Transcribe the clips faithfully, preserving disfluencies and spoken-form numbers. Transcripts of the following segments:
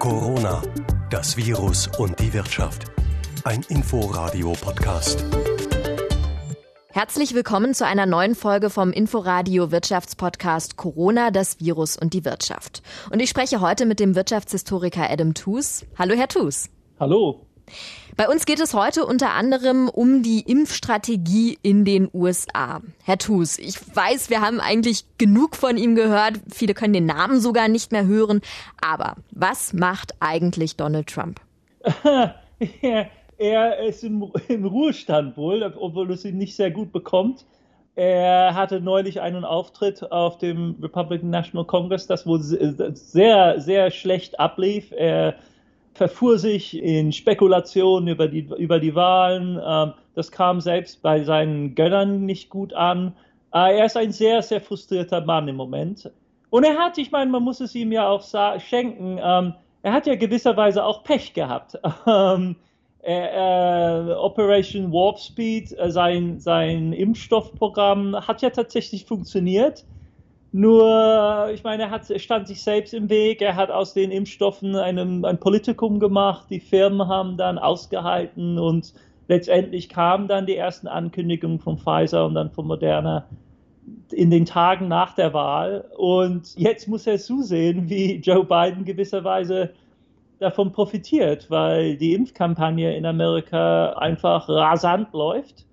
Corona, das Virus und die Wirtschaft. Ein Inforadio-Podcast. Herzlich willkommen zu einer neuen Folge vom Inforadio Wirtschaftspodcast Corona, das Virus und die Wirtschaft. Und ich spreche heute mit dem Wirtschaftshistoriker Adam Tooze. Hallo, Herr Tooze. Hallo. Bei uns geht es heute unter anderem um die Impfstrategie in den U S A. Herr Tooze, ich weiß, wir haben eigentlich genug von ihm gehört. Viele können den Namen sogar nicht mehr hören. Aber was macht eigentlich Donald Trump? er, er ist im, im Ruhestand wohl, obwohl es ihn nicht sehr gut bekommt. Er hatte neulich einen Auftritt auf dem Republican National Congress, das wohl sehr, sehr schlecht ablief. Er verfuhr sich in Spekulationen über die, über die Wahlen. Das kam selbst bei seinen Gönnern nicht gut an. Er ist ein sehr, sehr frustrierter Mann im Moment. Und er hat, ich meine, man muss es ihm ja auch schenken, er hat ja gewisserweise auch Pech gehabt. Operation Warp Speed, sein, sein Impfstoffprogramm hat ja tatsächlich funktioniert. Nur, ich meine, er hat, er stand sich selbst im Weg, er hat aus den Impfstoffen einen, ein Politikum gemacht, die Firmen haben dann ausgehalten und letztendlich kamen dann die ersten Ankündigungen von Pfizer und dann von Moderna in den Tagen nach der Wahl. Und jetzt muss er zusehen, wie Joe Biden gewisserweise davon profitiert, weil die Impfkampagne in Amerika einfach rasant läuft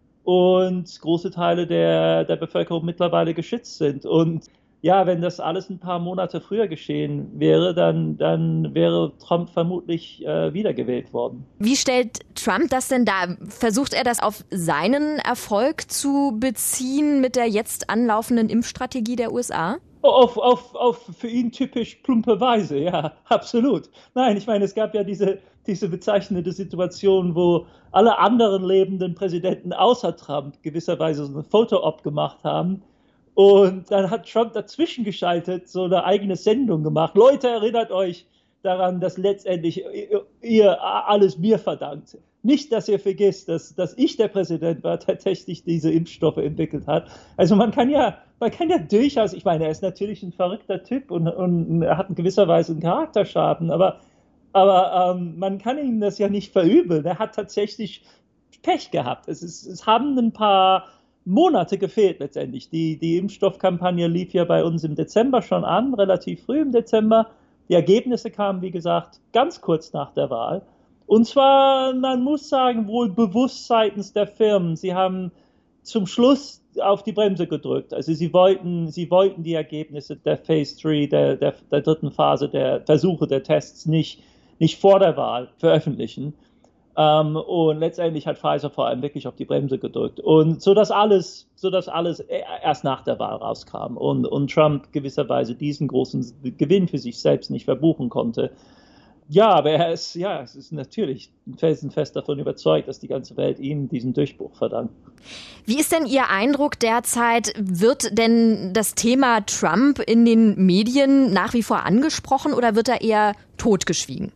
und große Teile der, der Bevölkerung mittlerweile geschützt sind. Und ja, wenn das alles ein paar Monate früher geschehen wäre, dann, dann wäre Trump vermutlich äh, wiedergewählt worden. Wie stellt Trump das denn dar? Versucht er das auf seinen Erfolg zu beziehen mit der jetzt anlaufenden Impfstrategie der U S A? Auf, auf, auf für ihn typisch plumpe Weise, ja, absolut. Nein, ich meine, es gab ja diese, diese bezeichnende Situation, wo alle anderen lebenden Präsidenten außer Trump gewisserweise so ein Foto-Op gemacht haben. Und dann hat Trump dazwischen geschaltet, so eine eigene Sendung gemacht. Leute, erinnert euch daran, dass letztendlich ihr, ihr alles mir verdankt. Nicht, dass ihr vergisst, dass, dass ich der Präsident war, der tatsächlich diese Impfstoffe entwickelt hat. Also man kann ja, man kann ja durchaus, ich meine, er ist natürlich ein verrückter Typ und, und er hat in gewisser Weise einen Charakterschaden, aber, aber ähm, man kann ihm das ja nicht verübeln. Er hat tatsächlich Pech gehabt. Es, ist, es haben ein paar Monate gefehlt letztendlich. Die, die Impfstoffkampagne lief ja bei uns im Dezember schon an, relativ früh im Dezember. Die Ergebnisse kamen, wie gesagt, ganz kurz nach der Wahl. Und zwar, man muss sagen, wohl bewusst seitens der Firmen. Sie haben zum Schluss auf die Bremse gedrückt. Also sie wollten, sie wollten die Ergebnisse der Phase drei, der, der, der dritten Phase der Versuche der Tests nicht, nicht vor der Wahl veröffentlichen. Um, und letztendlich hat Pfizer vor allem wirklich auf die Bremse gedrückt. Und so dass alles, so dass alles erst nach der Wahl rauskam und, und Trump gewisserweise diesen großen Gewinn für sich selbst nicht verbuchen konnte. Ja, aber er ist, ja, es ist natürlich felsenfest davon überzeugt, dass die ganze Welt ihm diesen Durchbruch verdankt. Wie ist denn Ihr Eindruck derzeit? Wird denn das Thema Trump in den Medien nach wie vor angesprochen oder wird er eher totgeschwiegen?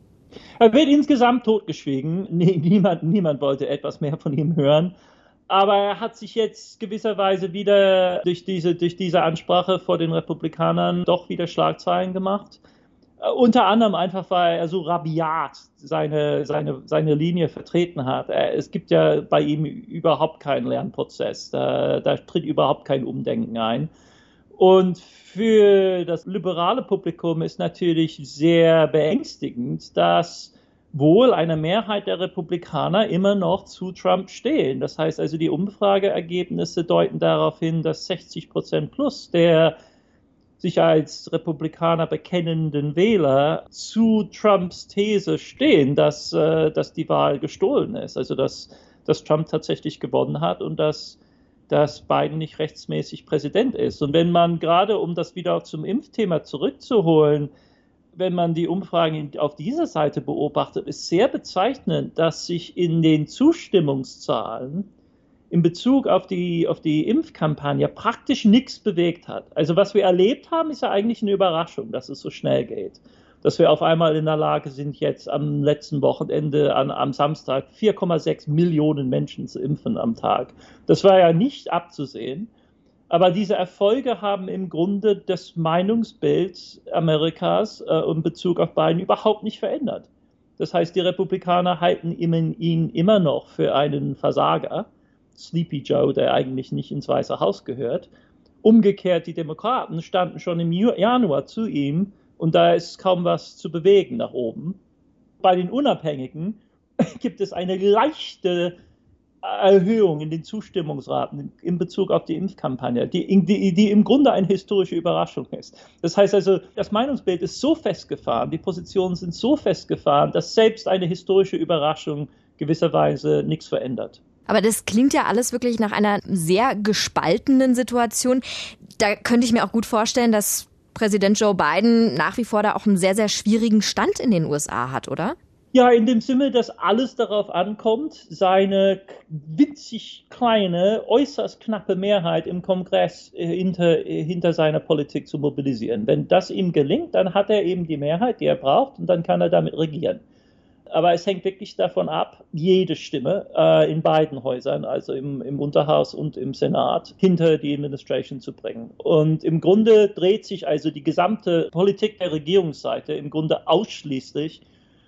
Er wird insgesamt totgeschwiegen. Niemand, niemand wollte etwas mehr von ihm hören. Aber er hat sich jetzt gewisserweise wieder durch diese, durch diese Ansprache vor den Republikanern doch wieder Schlagzeilen gemacht. Uh, unter anderem einfach, weil er so rabiat seine, seine, seine Linie vertreten hat. Er, es gibt ja bei ihm überhaupt keinen Lernprozess. Da, da tritt überhaupt kein Umdenken ein. Und für das liberale Publikum ist natürlich sehr beängstigend, dass wohl eine Mehrheit der Republikaner immer noch zu Trump stehen. Das heißt also, die Umfrageergebnisse deuten darauf hin, dass sechzig Prozent plus der sich als Republikaner bekennenden Wähler zu Trumps These stehen, dass, äh, dass die Wahl gestohlen ist. Also dass, dass Trump tatsächlich gewonnen hat und dass dass Biden nicht rechtsmäßig Präsident ist. Und wenn man gerade, um das wieder zum Impfthema zurückzuholen, wenn man die Umfragen auf dieser Seite beobachtet, ist sehr bezeichnend, dass sich in den Zustimmungszahlen in Bezug auf die, auf die Impfkampagne praktisch nichts bewegt hat. Also was wir erlebt haben, ist ja eigentlich eine Überraschung, dass es so schnell geht. Dass wir auf einmal in der Lage sind, jetzt am letzten Wochenende, an, am Samstag, vier Komma sechs Millionen Menschen zu impfen am Tag. Das war ja nicht abzusehen. Aber diese Erfolge haben im Grunde das Meinungsbild Amerikas äh, in Bezug auf Biden überhaupt nicht verändert. Das heißt, die Republikaner halten ihn immer noch für einen Versager, Sleepy Joe, der eigentlich nicht ins Weiße Haus gehört. Umgekehrt, die Demokraten standen schon im Januar zu ihm und da ist kaum was zu bewegen nach oben. Bei den Unabhängigen gibt es eine leichte Erhöhung in den Zustimmungsraten in Bezug auf die Impfkampagne, die, die, die im Grunde eine historische Überraschung ist. Das heißt also, das Meinungsbild ist so festgefahren, die Positionen sind so festgefahren, dass selbst eine historische Überraschung gewisserweise nichts verändert. Aber das klingt ja alles wirklich nach einer sehr gespaltenen Situation. Da könnte ich mir auch gut vorstellen, dass Präsident Joe Biden nach wie vor da auch einen sehr, sehr schwierigen Stand in den U S A hat, oder? Ja, in dem Sinne, dass alles darauf ankommt, seine winzig kleine, äußerst knappe Mehrheit im Kongress hinter, hinter seiner Politik zu mobilisieren. Wenn das ihm gelingt, dann hat er eben die Mehrheit, die er braucht, und dann kann er damit regieren. Aber es hängt wirklich davon ab, jede Stimme äh, in beiden Häusern, also im, im Unterhaus und im Senat, hinter die Administration zu bringen. Und im Grunde dreht sich also die gesamte Politik der Regierungsseite im Grunde ausschließlich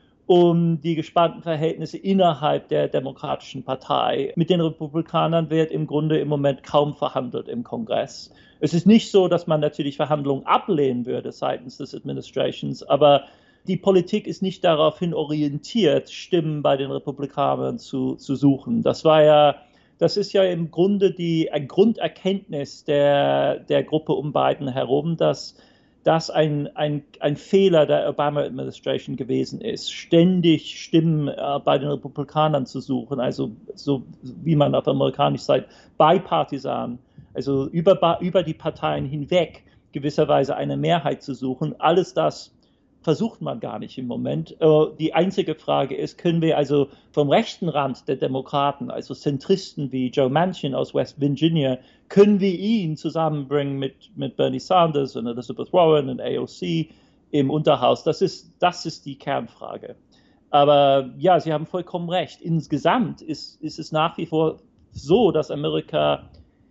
um die gespannten Verhältnisse innerhalb der Demokratischen Partei. Mit den Republikanern wird im Grunde im Moment kaum verhandelt im Kongress. Es ist nicht so, dass man natürlich Verhandlungen ablehnen würde seitens des Administrations, aber die Politik ist nicht daraufhin orientiert, Stimmen bei den Republikanern zu, zu suchen. Das war ja, das ist ja im Grunde die ein Grunderkenntnis der, der Gruppe um Biden herum, dass das ein, ein, ein Fehler der Obama-Administration gewesen ist, ständig Stimmen äh, bei den Republikanern zu suchen, also so wie man auf amerikanisch sagt, bipartisan, also über, über die Parteien hinweg gewisserweise eine Mehrheit zu suchen. Alles das versucht man gar nicht im Moment. Die einzige Frage ist, können wir also vom rechten Rand der Demokraten, also Zentristen wie Joe Manchin aus West Virginia, können wir ihn zusammenbringen mit, mit Bernie Sanders und Elizabeth Warren und A O C im Unterhaus? Das ist, das ist die Kernfrage. Aber ja, Sie haben vollkommen recht. Insgesamt ist, ist es nach wie vor so, dass Amerika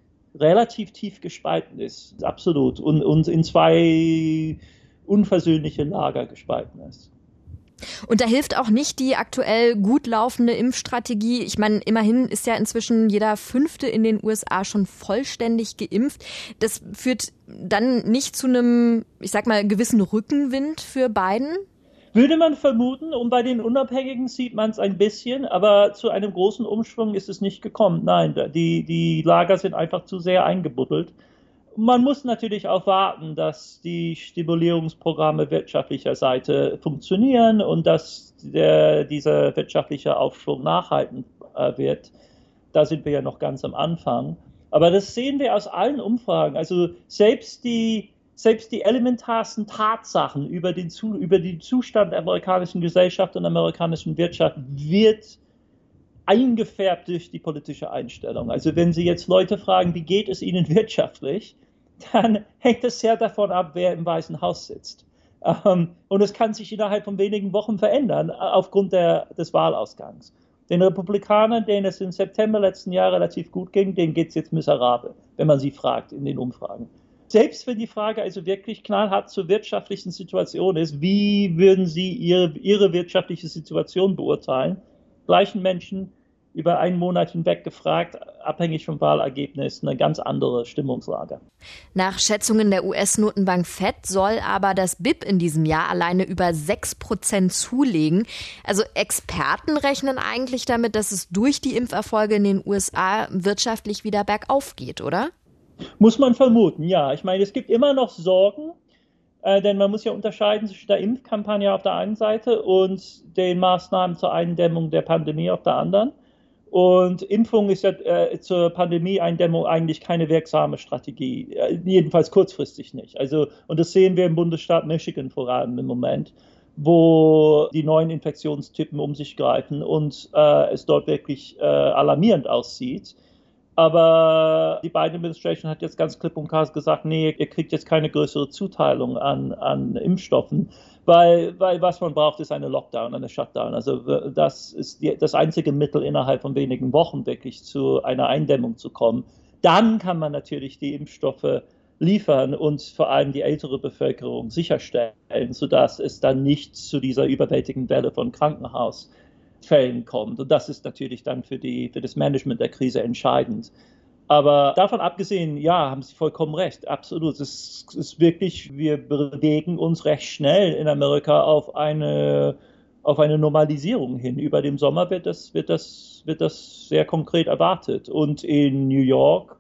relativ tief gespalten ist. Absolut. Und, und in zwei unversöhnliche Lager gespalten ist. Und da hilft auch nicht die aktuell gut laufende Impfstrategie. Ich meine, immerhin ist ja inzwischen jeder Fünfte in den U S A schon vollständig geimpft. Das führt dann nicht zu einem, ich sag mal, gewissen Rückenwind für Biden? Würde man vermuten, und bei den Unabhängigen sieht man es ein bisschen, aber zu einem großen Umschwung ist es nicht gekommen. Nein, die, die Lager sind einfach zu sehr eingebuddelt. Man muss natürlich auch warten, dass die Stimulierungsprogramme wirtschaftlicher Seite funktionieren und dass der, dieser wirtschaftliche Aufschwung nachhalten äh, wird. Da sind wir ja noch ganz am Anfang. Aber das sehen wir aus allen Umfragen. Also selbst die, selbst die elementarsten Tatsachen über den, über den Zustand der amerikanischen Gesellschaft und der amerikanischen Wirtschaft wird eingefärbt durch die politische Einstellung. Also wenn Sie jetzt Leute fragen, wie geht es ihnen wirtschaftlich, dann hängt es sehr davon ab, wer im Weißen Haus sitzt. Ähm, und es kann sich innerhalb von wenigen Wochen verändern, aufgrund der, des Wahlausgangs. Den Republikanern, denen es im September letzten Jahr relativ gut ging, denen geht es jetzt miserabel, wenn man sie fragt in den Umfragen. Selbst wenn die Frage also wirklich knallhart zur wirtschaftlichen Situation ist, wie würden Sie Ihre, Ihre wirtschaftliche Situation beurteilen? Gleichen Menschen über einen Monat hinweg gefragt, abhängig vom Wahlergebnis, eine ganz andere Stimmungslage. Nach Schätzungen der U S-Notenbank Fed soll aber das B I P in diesem Jahr alleine über sechs Prozent zulegen. Also Experten rechnen eigentlich damit, dass es durch die Impferfolge in den U S A wirtschaftlich wieder bergauf geht, oder? Muss man vermuten, ja. Ich meine, es gibt immer noch Sorgen, äh, denn man muss ja unterscheiden zwischen der Impfkampagne auf der einen Seite und den Maßnahmen zur Eindämmung der Pandemie auf der anderen. Und Impfung ist ja äh, zur Pandemie-Eindämmung eigentlich keine wirksame Strategie, äh, jedenfalls kurzfristig nicht. Also, und das sehen wir im Bundesstaat Michigan vor allem im Moment, wo die neuen Infektionstypen um sich greifen und äh, es dort wirklich äh, alarmierend aussieht. Aber die Biden-Administration hat jetzt ganz klipp und klar gesagt, nee, ihr kriegt jetzt keine größere Zuteilung an, an Impfstoffen, weil, weil was man braucht, ist eine Lockdown, eine Shutdown. Also das ist die, das einzige Mittel, innerhalb von wenigen Wochen wirklich zu einer Eindämmung zu kommen. Dann kann man natürlich die Impfstoffe liefern und vor allem die ältere Bevölkerung sicherstellen, sodass es dann nicht zu dieser überwältigenden Welle von Krankenhausfällen kommt. Und das ist natürlich dann für, die, für das Management der Krise entscheidend. Aber davon abgesehen, ja, haben Sie vollkommen recht, absolut. Es ist wirklich, wir bewegen uns recht schnell in Amerika auf eine, auf eine Normalisierung hin. Über den Sommer wird das, wird das, wird das sehr konkret erwartet. Und in New York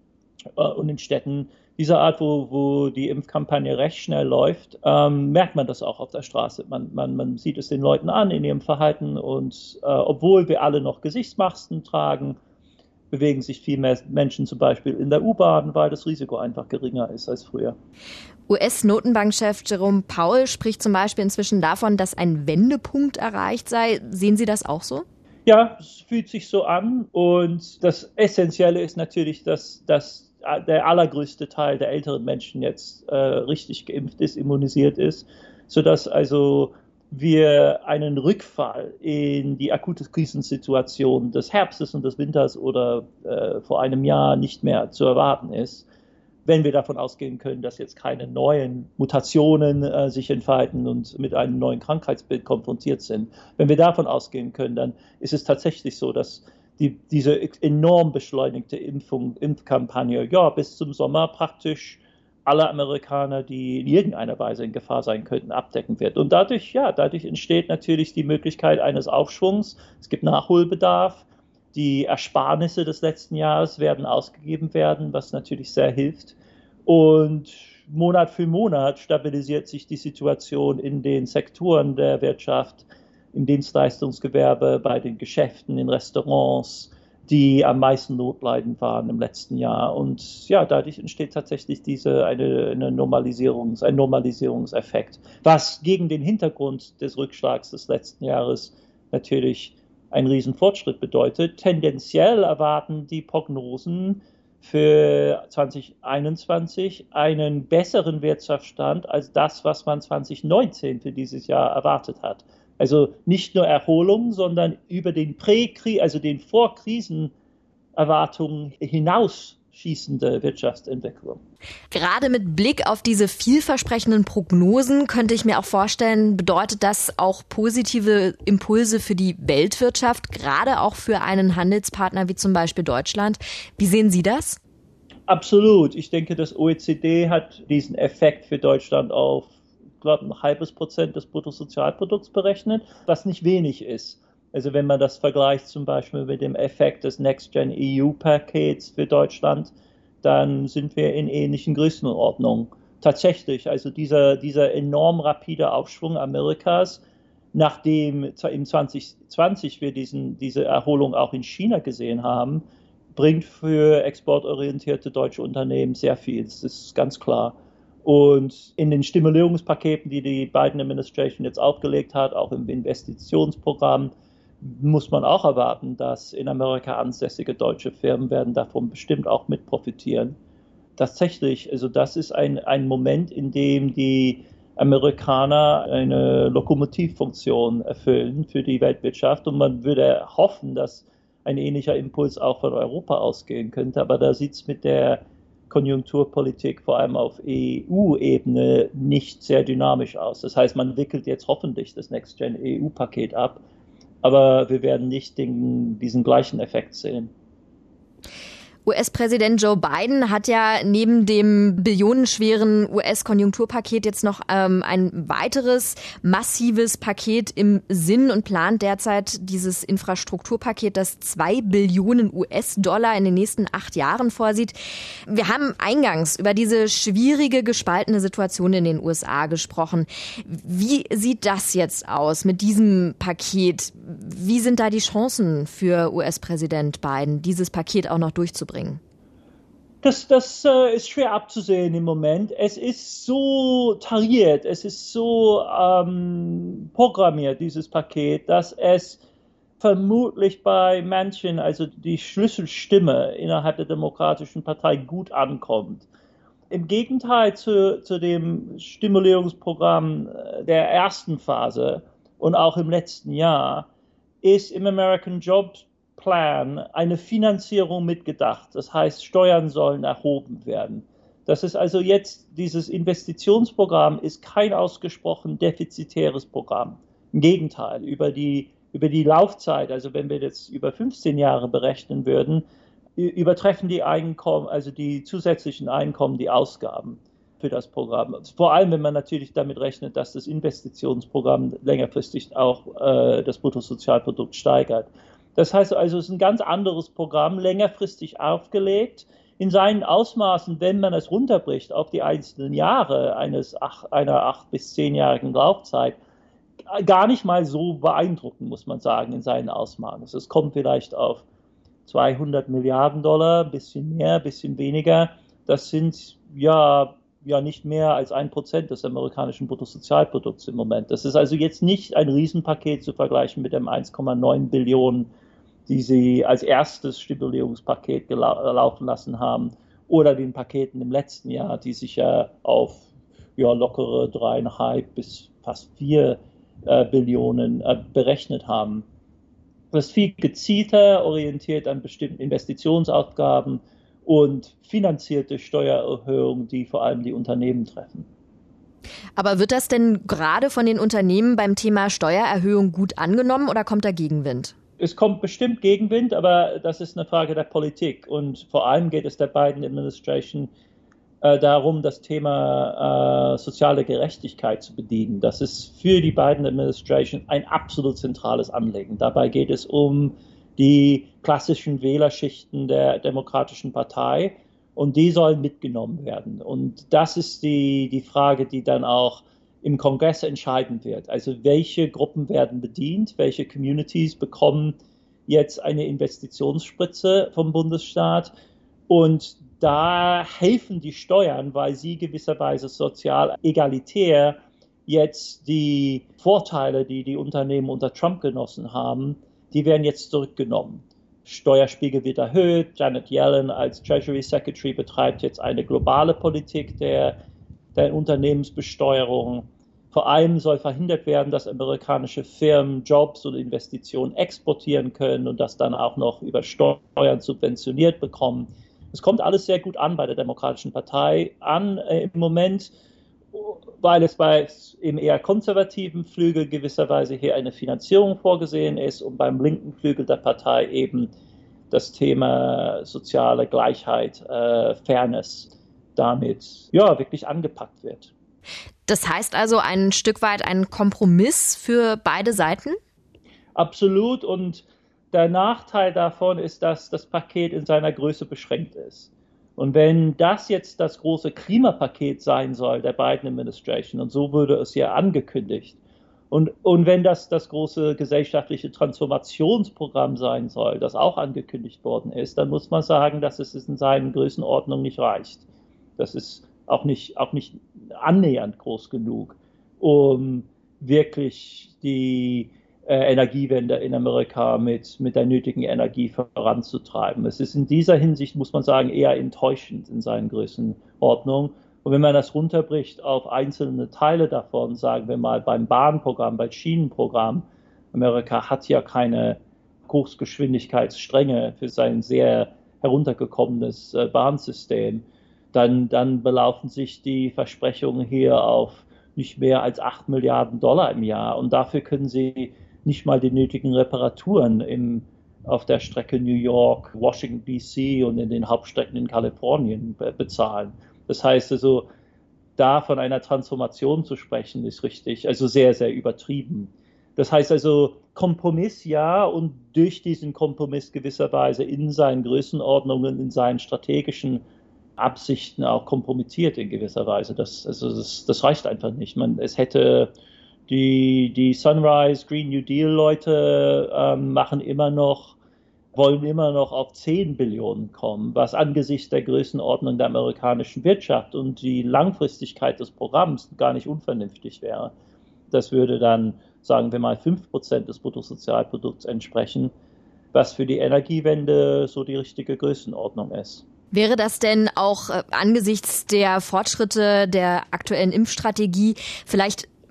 äh, und in Städten dieser Art, wo, wo die Impfkampagne recht schnell läuft, ähm, merkt man das auch auf der Straße. Man, man, man sieht es den Leuten an in ihrem Verhalten und äh, obwohl wir alle noch Gesichtsmasken tragen, bewegen sich viel mehr Menschen zum Beispiel in der U-Bahn, weil das Risiko einfach geringer ist als früher. U S-Notenbankchef Jerome Powell spricht zum Beispiel inzwischen davon, dass ein Wendepunkt erreicht sei. Sehen Sie das auch so? Ja, es fühlt sich so an und das Essentielle ist natürlich, dass, dass der allergrößte Teil der älteren Menschen jetzt äh, richtig geimpft ist, immunisiert ist, sodass also wir einen Rückfall in die akute Krisensituation des Herbstes und des Winters oder äh, vor einem Jahr nicht mehr zu erwarten ist, wenn wir davon ausgehen können, dass jetzt keine neuen Mutationen äh, sich entfalten und mit einem neuen Krankheitsbild konfrontiert sind. Wenn wir davon ausgehen können, dann ist es tatsächlich so, dass Die, diese enorm beschleunigte Impfung, Impfkampagne, ja, bis zum Sommer praktisch alle Amerikaner, die in irgendeiner Weise in Gefahr sein könnten, abdecken wird. Und dadurch, ja, dadurch entsteht natürlich die Möglichkeit eines Aufschwungs. Es gibt Nachholbedarf. Die Ersparnisse des letzten Jahres werden ausgegeben werden, was natürlich sehr hilft. Und Monat für Monat stabilisiert sich die Situation in den Sektoren der Wirtschaft, im Dienstleistungsgewerbe, bei den Geschäften, in Restaurants, die am meisten notleidend waren im letzten Jahr. Und ja, dadurch entsteht tatsächlich diese, eine, eine Normalisierungs-, ein Normalisierungseffekt, was gegen den Hintergrund des Rückschlags des letzten Jahres natürlich einen riesen Fortschritt bedeutet. Tendenziell erwarten die Prognosen für zwanzig einundzwanzig einen besseren Wirtschaftsstand als das, was man zwanzig neunzehn für dieses Jahr erwartet hat. Also nicht nur Erholung, sondern über den Prä-Krise, also den Vorkrisenerwartungen hinausschießende Wirtschaftsentwicklung. Gerade mit Blick auf diese vielversprechenden Prognosen könnte ich mir auch vorstellen, bedeutet das auch positive Impulse für die Weltwirtschaft, gerade auch für einen Handelspartner wie zum Beispiel Deutschland. Wie sehen Sie das? Absolut. Ich denke, das O E C D hat diesen Effekt für Deutschland auf, ich glaube, ein halbes Prozent des Bruttosozialprodukts berechnet, was nicht wenig ist. Also wenn man das vergleicht zum Beispiel mit dem Effekt des Next-Gen-E U-Pakets für Deutschland, dann sind wir in ähnlichen Größenordnungen. Tatsächlich, also dieser, dieser enorm rapide Aufschwung Amerikas, nachdem im zwanzig zwanzig wir diesen, diese Erholung auch in China gesehen haben, bringt für exportorientierte deutsche Unternehmen sehr viel. Das ist ganz klar. Und in den Stimulierungspaketen, die die Biden-Administration jetzt aufgelegt hat, auch im Investitionsprogramm, muss man auch erwarten, dass in Amerika ansässige deutsche Firmen werden davon bestimmt auch mit profitieren. Tatsächlich, also das ist ein, ein Moment, in dem die Amerikaner eine Lokomotivfunktion erfüllen für die Weltwirtschaft und man würde hoffen, dass ein ähnlicher Impuls auch von Europa ausgehen könnte, aber da sieht es mit der Konjunkturpolitik vor allem auf E U-Ebene nicht sehr dynamisch aus. Das heißt, man wickelt jetzt hoffentlich das Next-Gen-E U-Paket ab, aber wir werden nicht den, diesen gleichen Effekt sehen. U S-Präsident Joe Biden hat ja neben dem billionenschweren U S-Konjunkturpaket jetzt noch ähm, ein weiteres massives Paket im Sinn und plant derzeit dieses Infrastrukturpaket, das zwei Billionen U S-Dollar in den nächsten acht Jahren vorsieht. Wir haben eingangs über diese schwierige, gespaltene Situation in den U S A gesprochen. Wie sieht das jetzt aus mit diesem Paket? Wie sind da die Chancen für U S-Präsident Biden, dieses Paket auch noch durchzubringen? Das, das äh, ist schwer abzusehen im Moment. Es ist so tariert, es ist so ähm, programmiert, dieses Paket, dass es vermutlich bei manchen, also die Schlüsselstimme innerhalb der Demokratischen Partei gut ankommt. Im Gegenteil zu, zu dem Stimulierungsprogramm der ersten Phase und auch im letzten Jahr ist im American Jobs Plan eine Finanzierung mitgedacht. Das heißt, Steuern sollen erhoben werden. Das ist also jetzt, dieses Investitionsprogramm ist kein ausgesprochen defizitäres Programm. Im Gegenteil, über die, über die Laufzeit, also wenn wir jetzt über fünfzehn Jahre berechnen würden, übertreffen die Einkommen, also die zusätzlichen Einkommen, die Ausgaben für das Programm. Vor allem, wenn man natürlich damit rechnet, dass das Investitionsprogramm längerfristig auch äh, das Bruttosozialprodukt steigert. Das heißt also, es ist ein ganz anderes Programm, längerfristig aufgelegt, in seinen Ausmaßen, wenn man es runterbricht auf die einzelnen Jahre eines ach, einer acht- bis zehnjährigen Laufzeit, gar nicht mal so beeindruckend, muss man sagen, in seinen Ausmaßen. Es kommt vielleicht auf zweihundert Milliarden Dollar, ein bisschen mehr, ein bisschen weniger. Das sind ja, ja nicht mehr als ein Prozent des amerikanischen Bruttosozialprodukts im Moment. Das ist also jetzt nicht ein Riesenpaket zu vergleichen mit dem eins Komma neun Billionen, die sie als erstes Stimulierungspaket gelau- laufen lassen haben, oder den Paketen im letzten Jahr, die sich ja auf ja, lockere dreieinhalb bis fast vier äh, Billionen äh, berechnet haben. Das ist viel gezielter, orientiert an bestimmten Investitionsaufgaben und finanzierte Steuererhöhungen, die vor allem die Unternehmen treffen. Aber wird das denn gerade von den Unternehmen beim Thema Steuererhöhung gut angenommen oder kommt da Gegenwind? Es kommt bestimmt Gegenwind, aber das ist eine Frage der Politik. Und vor allem geht es der Biden Administration äh, darum, das Thema äh, soziale Gerechtigkeit zu bedienen. Das ist für die Biden Administration ein absolut zentrales Anliegen. Dabei geht es um die klassischen Wählerschichten der Demokratischen Partei und die sollen mitgenommen werden. Und das ist die, die Frage, die dann auch im Kongress entscheiden wird. Also welche Gruppen werden bedient, welche Communities bekommen jetzt eine Investitionsspritze vom Bundesstaat, und da helfen die Steuern, weil sie gewisserweise sozial egalitär jetzt die Vorteile, die die Unternehmen unter Trump genossen haben, die werden jetzt zurückgenommen. Steuerspiegel wird erhöht. Janet Yellen als Treasury Secretary betreibt jetzt eine globale Politik der der Unternehmensbesteuerung. Vor allem soll verhindert werden, dass amerikanische Firmen Jobs und Investitionen exportieren können und das dann auch noch über Steuern subventioniert bekommen. Es kommt alles sehr gut an bei der Demokratischen Partei an äh, im Moment, weil es bei im eher konservativen Flügel gewisserweise hier eine Finanzierung vorgesehen ist und beim linken Flügel der Partei eben das Thema soziale Gleichheit, äh, Fairness damit ja wirklich angepackt wird. Das heißt also ein Stück weit ein Kompromiss für beide Seiten? Absolut, und der Nachteil davon ist, dass das Paket in seiner Größe beschränkt ist. Und wenn das jetzt das große Klimapaket sein soll der Biden Administration, und so wurde es ja angekündigt, und, und wenn das das große gesellschaftliche Transformationsprogramm sein soll, das auch angekündigt worden ist, dann muss man sagen, dass es in seinen Größenordnungen nicht reicht. Das ist auch nicht, auch nicht annähernd groß genug, um wirklich die äh, Energiewende in Amerika mit, mit der nötigen Energie voranzutreiben. Es ist in dieser Hinsicht, muss man sagen, eher enttäuschend in seinen Größenordnungen. Und wenn man das runterbricht auf einzelne Teile davon, sagen wir mal beim Bahnprogramm, beim Schienenprogramm, Amerika hat ja keine Hochgeschwindigkeitsstränge für sein sehr heruntergekommenes äh, Bahnsystem. Dann, dann belaufen sich die Versprechungen hier auf nicht mehr als acht Milliarden Dollar im Jahr. Und dafür können sie nicht mal die nötigen Reparaturen im, auf der Strecke New York, Washington D C und in den Hauptstrecken in Kalifornien be- bezahlen. Das heißt also, da von einer Transformation zu sprechen, ist richtig, also sehr, sehr übertrieben. Das heißt also, Kompromiss ja, und durch diesen Kompromiss gewisserweise in seinen Größenordnungen, in seinen strategischen Absichten auch kompromittiert in gewisser Weise. Das, also das, das reicht einfach nicht. Man, es hätte die, die Sunrise Green New Deal Leute ähm, machen immer noch, wollen immer noch auf zehn Billionen kommen, was angesichts der Größenordnung der amerikanischen Wirtschaft und die Langfristigkeit des Programms gar nicht unvernünftig wäre. Das würde dann, sagen wir mal, fünf Prozent des Bruttosozialprodukts entsprechen, was für die Energiewende so die richtige Größenordnung ist. Wäre das denn auch äh, angesichts der Fortschritte der aktuellen Impfstrategie vielleicht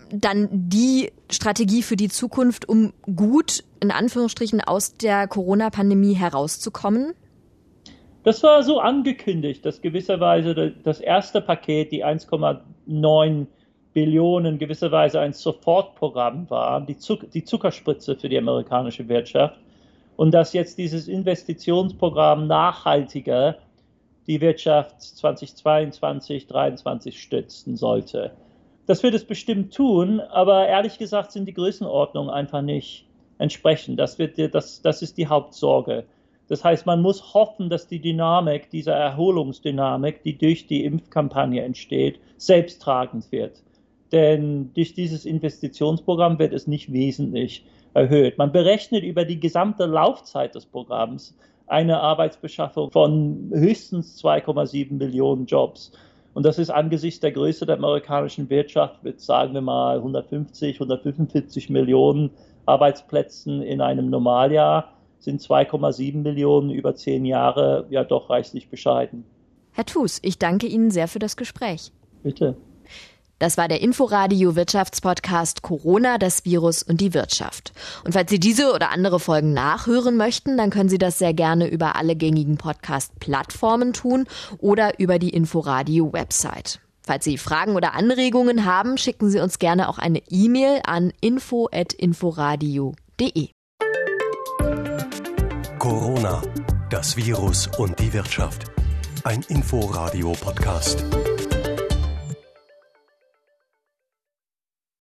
dann die Strategie für die Zukunft, um gut, in Anführungsstrichen, aus der Corona-Pandemie herauszukommen? Das war so angekündigt, dass gewisserweise das erste Paket, die eins Komma neun Billionen, gewisserweise ein Sofortprogramm war, die, Zuck- die Zuckerspritze für die amerikanische Wirtschaft. Und dass jetzt dieses Investitionsprogramm nachhaltiger die Wirtschaft zweitausendzweiundzwanzig, zweitausenddreiundzwanzig stützen sollte. Das wird es bestimmt tun, aber ehrlich gesagt sind die Größenordnungen einfach nicht entsprechend. Das, wird, das, das ist die Hauptsorge. Das heißt, man muss hoffen, dass die Dynamik, diese Erholungsdynamik, die durch die Impfkampagne entsteht, selbsttragend wird. Denn durch dieses Investitionsprogramm wird es nicht wesentlich erhöht. Man berechnet über die gesamte Laufzeit des Programms eine Arbeitsbeschaffung von höchstens zwei Komma sieben Millionen Jobs. Und das ist angesichts der Größe der amerikanischen Wirtschaft mit, sagen wir mal, hundertfünfzig, hundertfünfundvierzig Millionen Arbeitsplätzen in einem Normaljahr, sind zwei Komma sieben Millionen über zehn Jahre ja doch reichlich bescheiden. Herr Thus, ich danke Ihnen sehr für das Gespräch. Bitte. Das war der Inforadio Wirtschaftspodcast Corona, das Virus und die Wirtschaft. Und falls Sie diese oder andere Folgen nachhören möchten, dann können Sie das sehr gerne über alle gängigen Podcast-Plattformen tun oder über die Inforadio-Website. Falls Sie Fragen oder Anregungen haben, schicken Sie uns gerne auch eine E-Mail an info at inforadio punkt de. Corona, das Virus und die Wirtschaft. Ein Inforadio-Podcast.